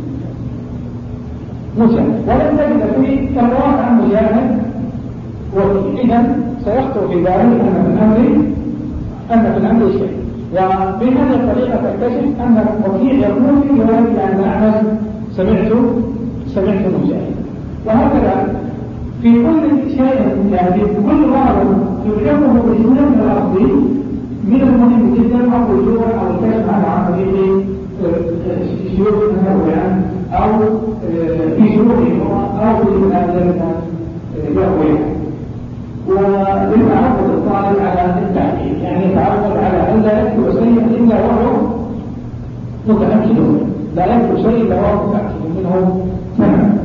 مجاهد ولن تجد في الرواة عن مجاهد وكيل. إذن سيخطر في بالك أن في الأمر شيء، وبهذه الطريقة تكتشف أن الوكيل يقول في رواية عن أعمش سمعت مجاهد. وهكذا في كل شيء يعني في كل راوي يعرفه باسم الأصلي من المهم جدا الرجوع أو الكشف عن طريق شيوخ المروي عنه أو في شيوخه أو في ذلك يروي عنه. وللتعود الطالب على التعليم يعني يتعود على أن لا يكتب شيئا إلا وهو متأكد منه، لا يكتب شيء إلا وهو متأكد منه تماما.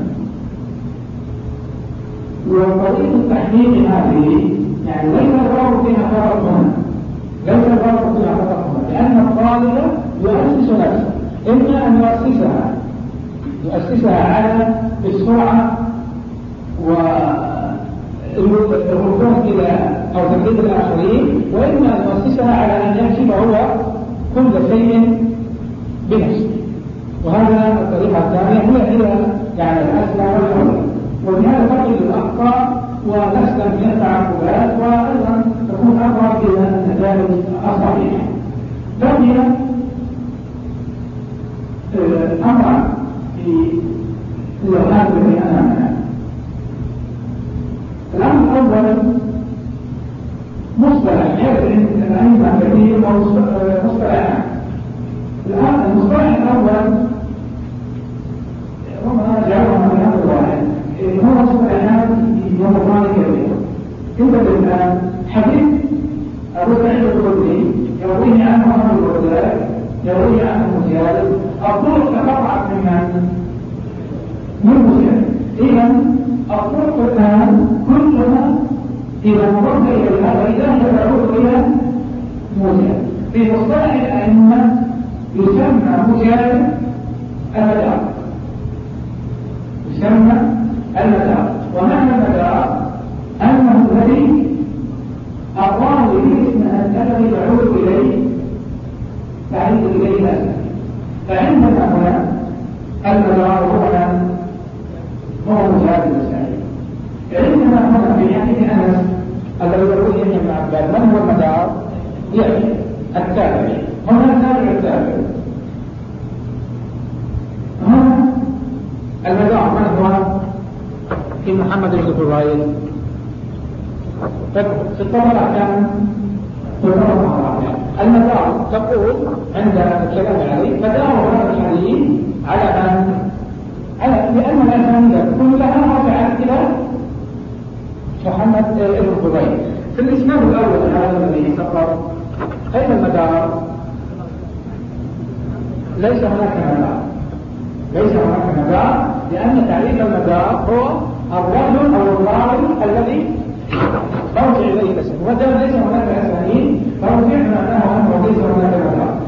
وطريقة التحقيق هذه يعني ليس الغرض فيها فرق هنا، لأن الطالب يؤسس نفسه، إما أن يؤسسها على السرعة والركون إلى أو تقليد الآخرين، وإما أن يؤسسها على أن يكتب هو كل شيء بنفسه. وهذا الطريقة الثانية هي يعني الأسلم والأولى، وبهذا تقل الأخطاء ونسلم من التعقبات وأيضا تكون أقرب إلى النتائج الصحيحة. بقي أمر في اللغات التي أمامنا. الأمر الأول مصطلح عندنا كثير مصطلحات. الآن المصطلح الأول ربما جعلهم من هذا الواحد هو مصطلحات يومضان كثيرة. كتب الآن حديث أبو سعيد الخدري يرويه عنه محمد الرزاق يرويه عنه مجالد، الطرق تقطعت من مجالد. إذن الطرق الآن كلها إذا نظرت إلى هذا إذا تعود إلى مجالد. في مصطلح الأئمة يسمى مجالد المدار، يسمى المدار. ومعنى المدار أنه الذي الراوي الذي يعود إليه تعيد إليه الأسف. فعندنا هنا المدار هو مجالد المسائل. عندنا هنا في حديث أنس الذي يقول يحيى بن عباد من هو المدار؟ يحيى التابعي. هنا تابع التابع. هنا المدار من هو؟ في محمد بن فضيل في الطبقة كان المدار تقول عند الكلام عليه مدار هذا الحديث على لأن الأسانيد كلها رجعت إلى محمد بن فضيل. في الإسناد الأول هذا الذي سقط أين المدار؟ ليس هناك مدار لأن تعريف المدار هو الرجل أو الراوي الذي ترجع إليه الأسانيد، وما ليس هناك أسانيد فرجع معناه أنه ليس هناك مدار.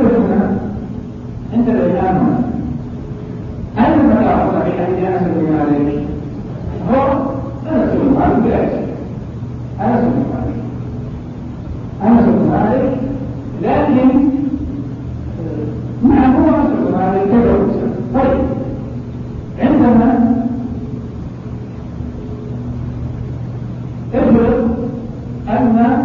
أنت الآن أين المدار في حديث أنس بن مالك؟ هو أنس بن مالك أنس بن مالك لكن معه أنس بن مالك كذا. طيب عندما افرض أن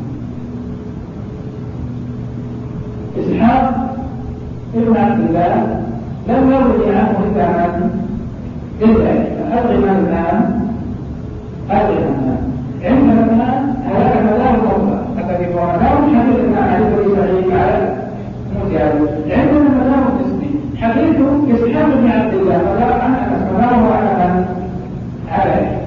إسحاق ابن عبد الله لم يروي عنه إلا الغمان الآن عندما هلك له موضع الذي هو مدار حديث الإمام علي بن سعيد على مجاهد. عندما مدار النسبي حديث إسحاق بن عبد الله مدار عن أنس مداره عليه.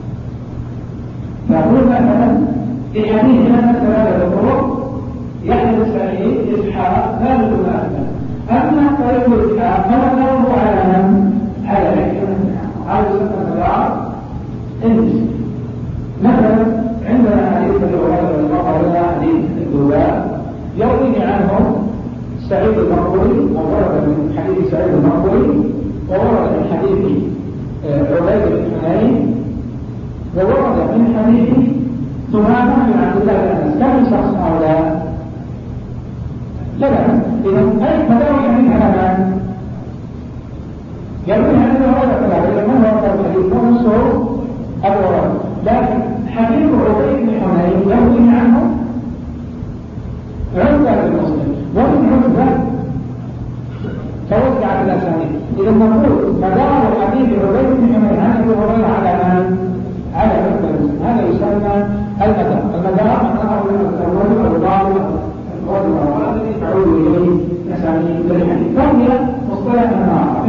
فأقول مثلا في حديث أنس ثلاثة طرق يحيى بن سعيد إسحاق ثالث الأحمد. أما طريق إسحاق فمداره على من؟ على هذا يسمى مدار النسبي. مثلا عندنا حديث الرواية والمقر حديث الدولاء يروي عنه سعيد المقبري وورد من حديث سعيد المقبري وورد من حديث عبيد بن حنين وورد من حديث ثمامة بن عبد الله بن أنس. كم شخص هؤلاء؟ لا إذا أي مدار يعني على من؟ يروي عن الرواية ثلاثة من هو الحديث منصور الورد، لكن حديث عبيد بن حنين يروي عنه عزة المسلم ومن عزة توزع الأسانيد. إذا نقول مدار حديث عبيد بن حنين عن أبي هريرة على من؟ على عزة المسلم. هذا يسمى المدار معناه الرجل أو الضابط الرجل الذي تعود إليه أسانيد الحديث. فهي مصطلح آخر.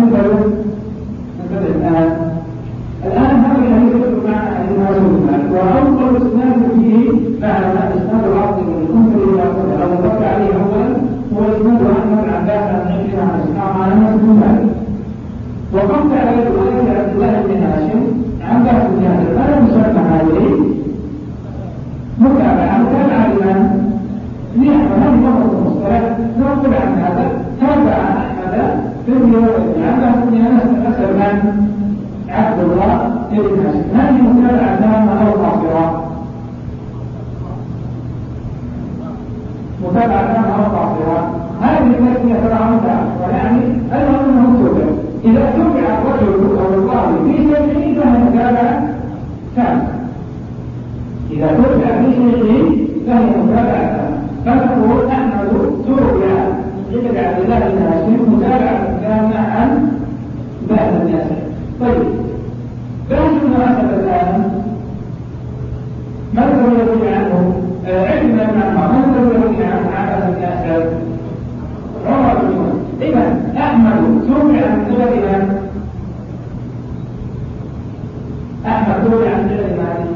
الآن هذا الحديث يذكر معنا حديث أنس بن مالك وأول إسناد فيه معنا إسناد العبد بن المنذر إلى أبو بكر عليه أولا هو إسناد أحمد عن عباس عن عكرمة عن إسحاق عن أنس بن مالك. وقمت على رواية عبد الله بن هاشم عن عباس بن هاشم أنا مسمى هذه متابعة لمن؟ لأحمد هذه مرة المصطلح نقول عن هذا تابع أحمد في الرواية عن عباس بن أنس أسأل من؟ عبد الله بن هاشم. هذه متابعة تامة أو قاصرة؟ متابعة تامة أو قاصرة؟ هذه التي يتبعونها ويعني أنه تبع. إذا تبع الرجل أو الراوي في شيء فهي متابعة تامة. إذا تبع في شيء فهي متابعة تامة. فنقول أحمد تبع لابن عبد الله بن هاشم متابعة تامة عن بعض الناس. طيب بحث المناسبة الآن ماذا يروي عنه؟ علمنا عنه ماذا يروي عنه عباس بن أسد؟ عمر بن مسعود. إذا أحمد تبع عن قبل من؟ أحمد تبع عن قبل من؟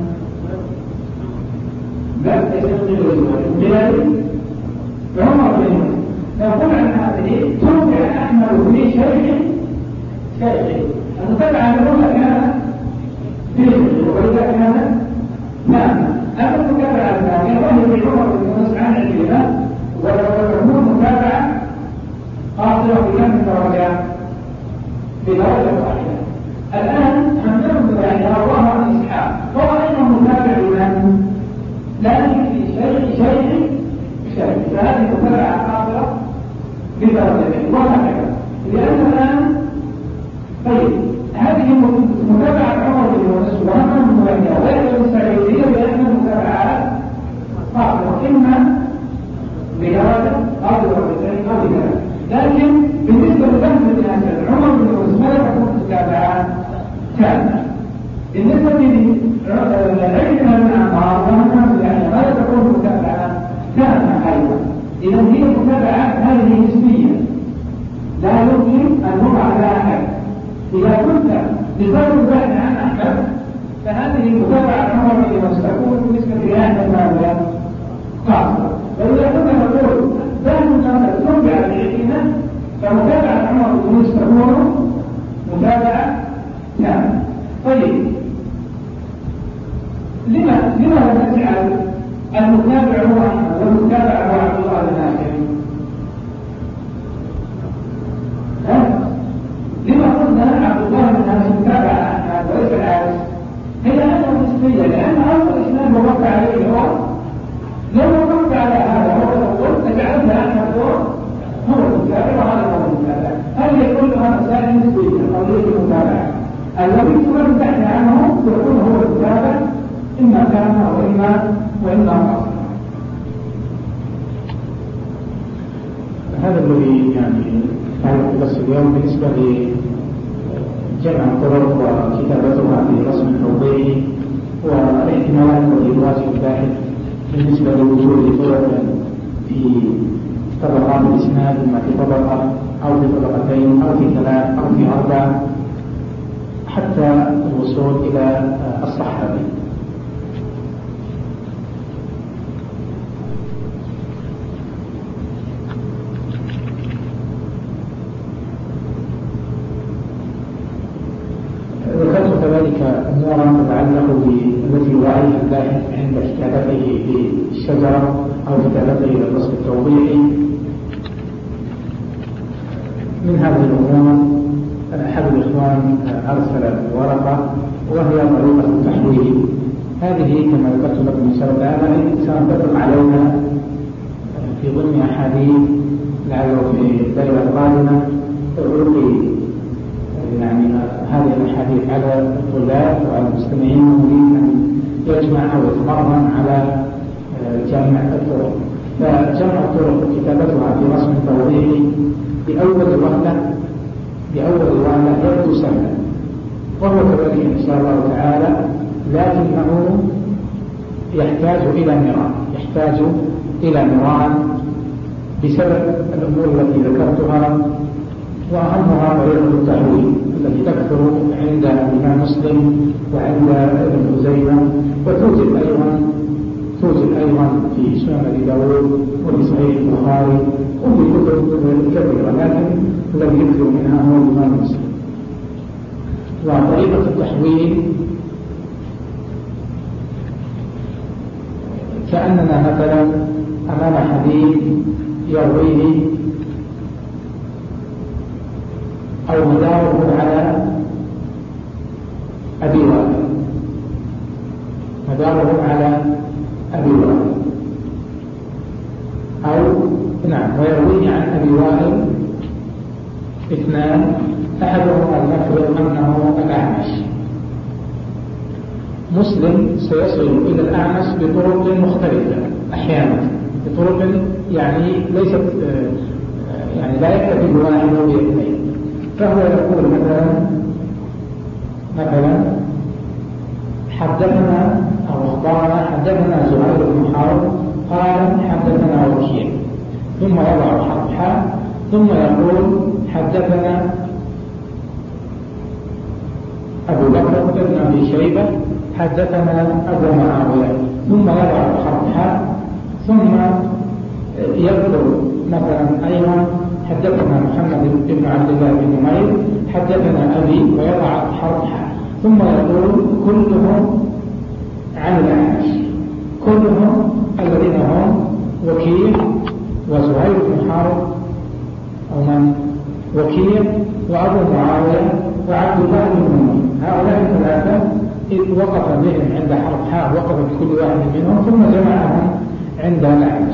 لا ليس من قبل عمر بن مسعود. نقول عن هذه تبع أحمد في شيء المتابعة الأولى كانت فيه وإذا كانت نعم. أما المتابعة الثانية وهي في عمر بن مسعود عن عكرمة وتكون متابعة قاصرة بكم درجة؟ بدرجة واحدة. الآن هننظر إلى رواه عن إسحاق هو أيضا متابع لمن؟ لكن في شيء فهذه متابعة قاصرة بدرجة وهكذا. لأن الآن طيب هذه متابعة عمر بن مسعود وهذا المبينة وهي السعيدية بأن المتابعات قاصرة إما بدرجة أو بدرجتين أو بدرجة. لكن بالنسبة لبحث بن أسد عمر بن مسعود ماذا تكون متابعات كاملة؟ بالنسبة لعلم بن عمار إذا هي متابعة هذه نسبية لا يمكن أن نضع لها حد. إذا كنت بغير البحث عن أحمد فهذه المتابعة عمر بن تكون بالنسبة لأحمد ماذا؟ خاصة. وإذا كنا نقول ذات كانت ترجع للعلم فمتابعة عمر بن تكون متابعة كاملة. طيب لما لا نجعل المتابع هو أحمد والمتابع هو عبد الله الناصري؟ لما قلنا عبد الله الناصري متابع أحمد وليس العكس؟ هي أنه نسبية، لأن أول إسلام وقع عليه هو لو وقفت على هذا هو تقول فجعلنا أحمد هو المتابع وهذا هو المتابع. هذه كلها مسائل نسبية قضية المتابعة. الذي تم البحث عنه يكون هو المتابع إما كان وإما أصلا. هذا الذي يعني تعرف بس اليوم بالنسبة لجمع الطرق وكتابتها في رسم التوضيح والاحتمالات التي تواجه الباحث بالنسبة لوجود طرق في طبقات الإسناد، إما في طبقة أو في طبقتين أو في ثلاث أو في أربع حتى الوصول إلى الصحابي. ذكرت كذلك أمورا تتعلق بالتي يراعيها الباحث عند كتابته للشجرة أو كتابته للرسم التوضيحي. من هذه الأمور أحد الإخوان أرسل ورقة وهي طريقة التحويل. هذه كما ذكرت لكم إن شاء الله سنتفق عليها في ضمن أحاديث لعله في الليلة القادمة ألقي يعني هذه الأحاديث على الطلاب وعلى المستمعين المريد أن يجمع أو يتمرن على جمع الطرق. فجمع الطرق وكتابتها في رسم توضيحي بأول وهلة يبدو سهلا، وهو كذلك إن شاء الله تعالى، لكنه يحتاج إلى مران بسبب الأمور التي ذكرتها، وأهمها طريقة التحويل التي تكثر عند الإمام مسلم وعند ابن خزيمة، وتوجد أيضا في سنن أبي داود وفي صحيح البخاري وفي كتب كثيرة، لكن الذي يكثر منها هو الإمام مسلم. وطريقة التحويل كأننا مثلا أمام حديث يرويه أو مداره على أبي وائل أو نعم ويرويه عن أبي وائل اثنان، أحدهما المفرد أنه الأعمش. مسلم سيصل إلى الأعمش بطرق مختلفة أحيانا، بطرق يعني ليست يعني لا يكتفي بواحد أو باثنين. فهو يقول مثلا حدثنا أو أخبرنا حدثنا زهير بن حرب قال حدثنا وكيع، ثم يضع حرف حاء ثم يقول حدثنا أبو بكر بن أبي شيبة حدثنا أبو معاوية، ثم يضع حرف حاء ثم يذكر مثلا أيضا حدثنا محمد بن عبد الله بن نمير حدثنا أبي ويضع حرف حاء، ثم يقول كلهم عن الأعمش، كلهم الذين هم وكيع وزهير بن حرب أو من وكيع وأبو معاوية وعبد الله بن نمير، هؤلاء الثلاثة إذ وقف بهم عند حرف حاء وقف بكل واحد منهم ثم جمعهم عند الأعمش.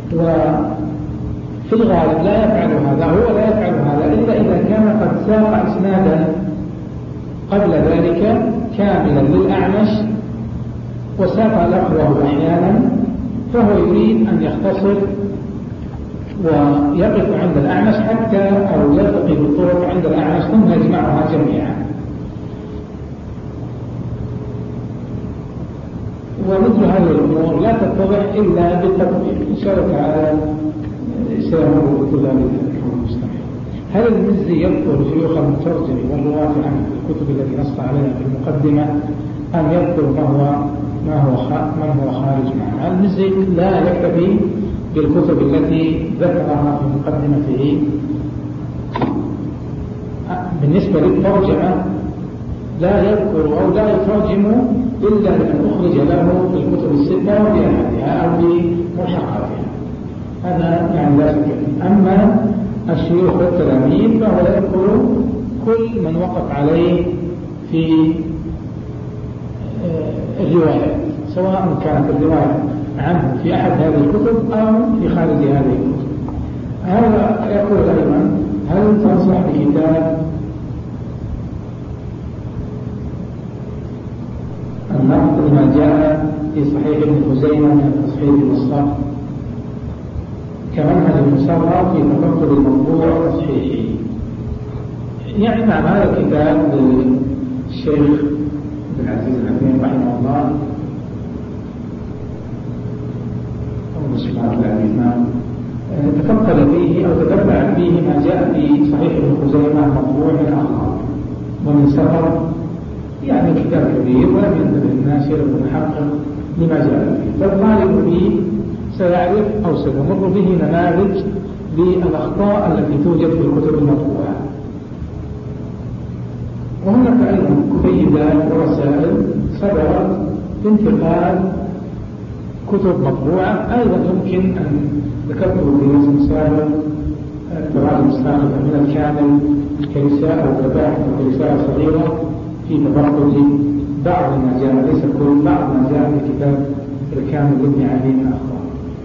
وفي الغالب لا يفعل هذا إلا إذا كان قد ساق إسنادا قبل ذلك كاملا للأعمش وساق لفظه أحيانا، فهو يريد أن يختصر ويقف عند الأعمش حتى أو يلتقي بالطرق عند الأعمش ثم يجمعها جميعا. ومثل هذه الأمور لا تتضح إلا بالتطبيق. إن شاء الله تعالى سيمر بكل ذلك المستمع. هل المزي يذكر شيوخ المترجم والرواة عنه في الكتب التي نص عليها في المقدمة أم يذكر من هو خارج معه؟ المزي لا يكتفي بالكتب التي ذكرها في مقدمته. بالنسبة للترجمة لا يذكر أو لا يترجم إلا لمن أخرج له في الكتب الستة وفي أحدها أو في ملحقاتها، هذا يعني لا شك. أما الشيوخ والتلاميذ فهو يذكر كل من وقف عليه في الرواية، سواء كانت الرواية عنه في أحد هذه الكتب أو في خارج هذه الكتب. هذا يقول أيضا: هل تنصح بكتاب النقد لما جاء في صحيح ابن خزيمة من تصحيح الوسط كمنهج المسرى في تفقد الموضوع وتصحيحه؟ يعني مع هذا الكتاب للشيخ بن عزيز العثيمين رحمه الله أو سبحانه وتعالى تفقد فيه أو تتبع فيه ما جاء في صحيح ابن خزيمة مطبوع من أخبار ومن سفر، يعني كتاب كبير ولم ينتبه الناشر والمحقق لما جاء فيه، فالطالب به سيعرف أو سيمر به نماذج للأخطاء التي توجد في الكتب المطبوعة. وهناك أيضا كتيبات ورسائل صدرت بانتقال كتب مطبوعة. أيضا يمكن أن ذكرته في نص سابق التراجم السابقة من الكامل كرسالة أو كباحث كرسالة صغيرة في تفقد بعض ما جاء، ليس كل، بعض ما جاء في كتاب الكامل لابن عدي من أخبار.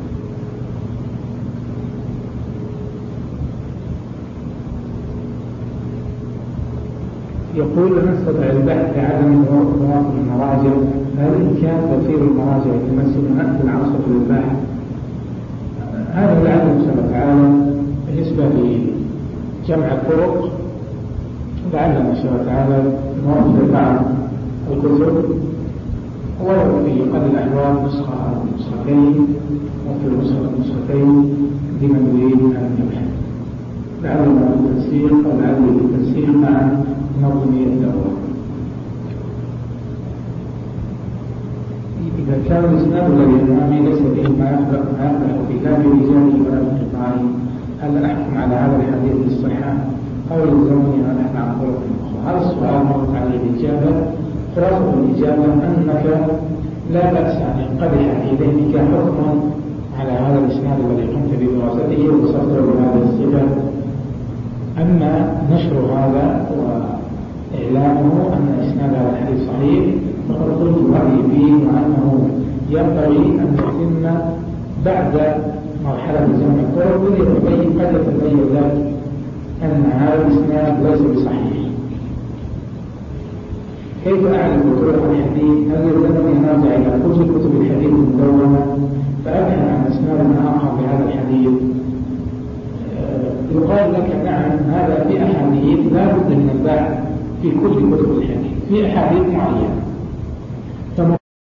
يقول: نستطيع البحث عدم توافر المراجع، هل إمكان توفير المراجع في العناصر للبحث؟ هذا العدم إن شاء الله تعالى بالنسبة لجمع الطرق، لعلنا إن شاء الله تعالى نوفر بعض الكتب ولو في قد الأحوال نسخة أو نسختين، وفي نسختين لمن يريد أن يبحث، لعلنا بالتنسيق أو لعله بالتنسيق مع منظمية الدورة. إذا كان الإسناد الذي أمامي ليس به ما يخبر في لا برجاله ولا بانقطاعه، هل أحكم على هذا الحديث بالصحة أو يلزمني أن أحكم عن طرق أخرى؟ هذا السؤال مرت عليه الإجابة. خلاصة الإجابة أنك لا بأس أن ينقدح في ذهنك حكم على هذا الإسناد الذي قمت بدراسته ووصفته بهذه الصفة. أما نشر هذا وإعلامه أن إسناد هذا الحديث صحيح فقد قلت رأيي فيه، وأنه ينبغي أن يتم بعد مرحلة جمع الطرق، قد يتبين ذلك أن هذا الإسناد ليس بصحيح. كيف أعلم طرق الحديث؟ هل يلزمني أن أرجع إلى كل كتب الحديث المدونة فأبحث عن إسناد آخر لهذا الحديث؟ يقال لك: نعم، هذا في أحاديث لا بد من البحث في كل كتب الحديث، في أحاديث معينة